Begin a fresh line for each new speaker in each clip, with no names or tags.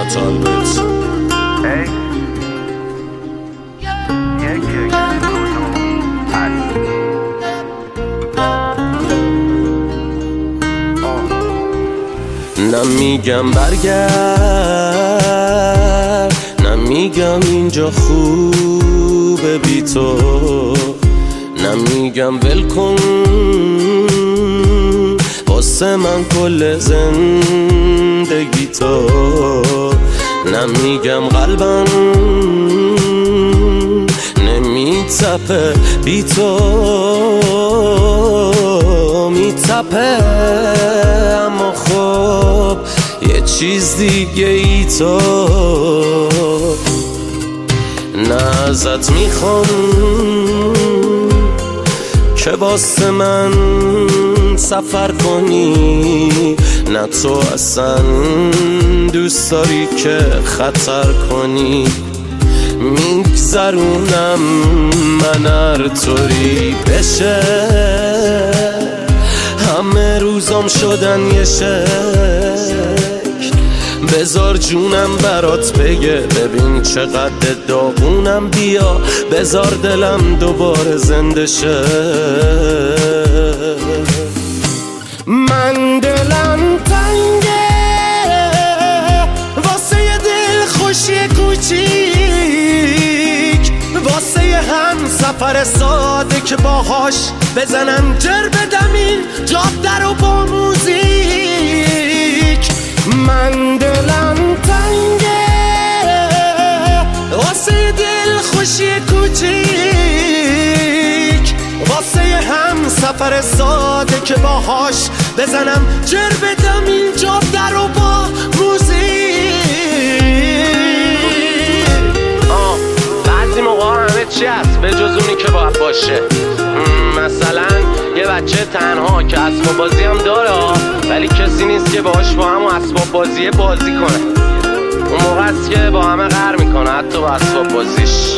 طلبت نمیگم برگرد، نمیگم اینجا خوبه بی تو، نمیگم ول کن واسه من کل زندگی تو، نمیگم قلبم نمیتپه بی تو، میتپه اما خب یه چیز دیگه ای تو، نه ازت میخوام که واسه من سفر کنی، نه تو اصلا دوست داری که خطر کنی، میگذرونم من هر طوری بشه، همه روزام شدن یه شکل، بذار جونم برات بگه ببین چقدر داغونم، بیا بذار دلم دوباره زنده شه، من دلم تنگه واسه یه دل خوشی کوچیک، واسه یه هم سفر ساده که باهاش بزنم جر بدم این جاده رو با موزیک، من دلم تنگه واسه یه دل خوشی کوچیک، واسه یه هم سفر ساده که باهاش بزنم جر بدم این جاده رو با موزیک. بعضی موقع همه چی هست به جز اونی که باید باشه، مثلا یه بچه تنها که اسباب بازی هم داره ولی کسی نیست که باهاش با همون اسباب بازی بازی کنه، اون موقع است که با همه قهر میکنه حتی با اسباب بازیش.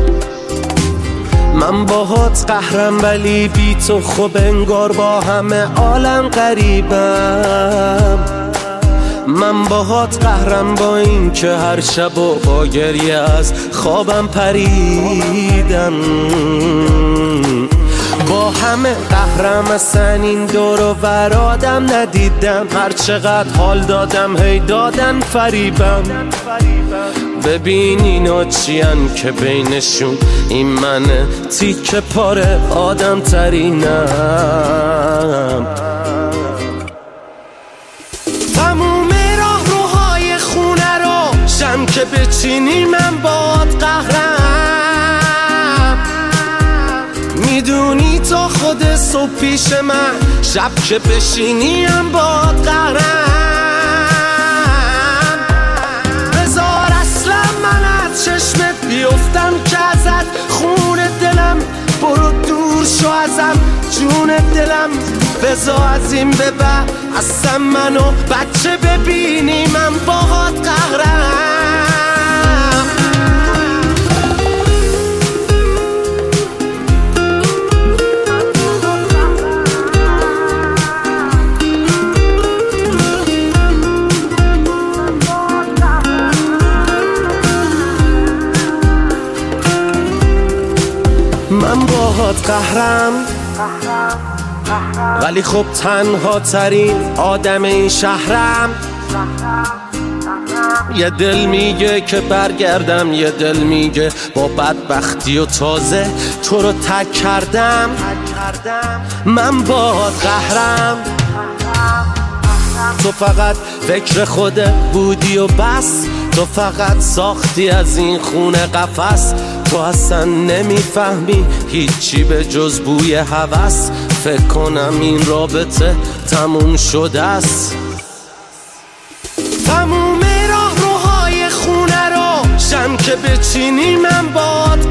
من باهات قهرم ولی بی تو خب انگار با همه عالم غریبم، من باهات قهرم با این که هر شب و با گریه از خوابم پریدم، با همه قهرم اصلا این دور و برادم ندیدم، هر چقدر حال دادم هی دادن فریبم، ببین اینا چیان که بینشون این منه تیکه پاره آدم ترینم، تموم راه روهای خونه رو شم که بچینی من باد قهرم، میدونی تا خود صبح پیش من شب که بشینی هم باد قهرم، بذار اصلا من از چشمت بیفتم که ازت خون دلم، برو دور شو ازم جون دلم، بذار از این به بعد اصلا منو بچه ببینی من باهات قهرم. من باهات قهرم ولی خب تنها ترین آدم این شهرم، یه دل میگه که برگردم، یه دل میگه با بدبختی و تازه تو رو تک کردم، من باهات قهرم، تو فقط فکر خودت بودی و بس، تو فقط ساختی از این خونه قفس، تو اصلا نمیفهمی هیچی به جز بوی هوس، فکر کنم این رابطه تموم شده است، تموم راه روهای خونه رو شم که بچینی من باد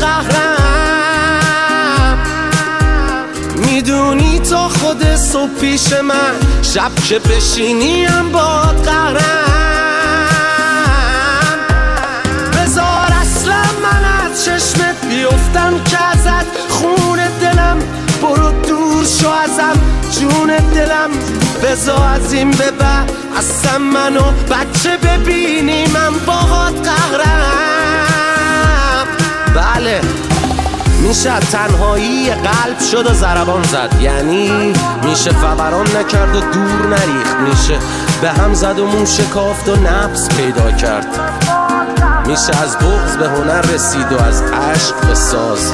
قهرم، میدونی تا خود صبح پیش من شب که بشینی هم باد قهرم، بذار اصلا من از چشمت بیفتم که ازت خون دلم، برو دور شو شو ازم جون دلم بزا از این به بعد اصلا منو بچه ببینی من باهات قهرم. بله میشه تنهایی قلب شد و ضربان زد، یعنی میشه فوران نکرد و دور نریخت، میشه به هم زد و مون شکافت و نفس پیدا کرد، میشه از بغض به هنر رسید و از عشق به ساز.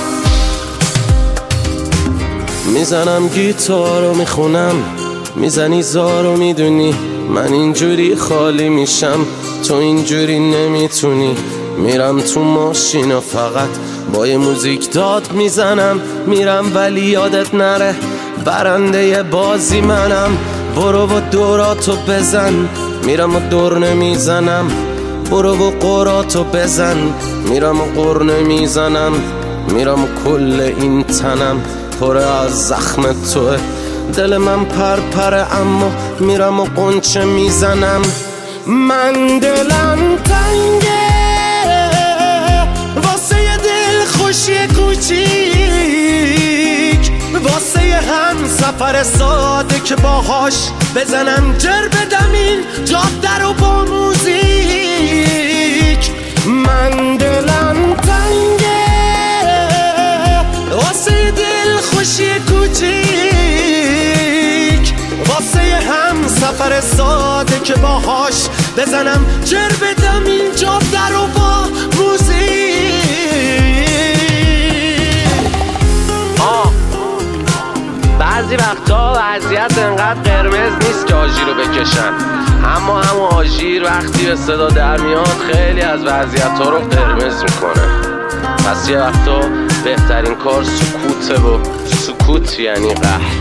میزنم گیتار و میخونم، میزنی زار و میدونی من اینجوری خالی میشم، تو اینجوری نمیتونی. میرم تو ماشین و فقط با یه موزیک داد میزنم، میرم ولی یادت نره برنده بازی منم. برو و دوراتو بزن، میرم و دور نمیزنم، برو و قراتو بزن، میرم و قر نمیزنم، میرم و کل این تنم پر از زخم توه، دل من پرپره اما میرم و قنچه میزنم. من دلم تنگه واسه یه دل خوشی کوچیک، واسه یه هم سفر ساده که باهاش بزنم جر بدم این جاده رو با موزیک. من دلم تنگه واسه یه دل خوشی کوچیک، واسه یه هم سفر ساده که باهاش بزنم جر بدم این جاده رو با موزیک. بعضی وقتا وضعیت انقدر قرمز نیست که آژیر رو بکشن، اما همون آژیر وقتی به صدا در میاد خیلی از وضعیت ها رو قرمز میکنه. پس یه وقتا بهترین کار سکوته و سکوت یعنی قهر.